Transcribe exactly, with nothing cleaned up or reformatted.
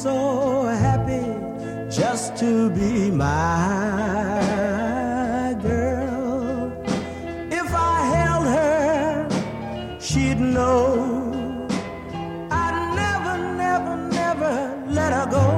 so happy just to be my girl. If I held her, she'd know I'd never, never, never let her go.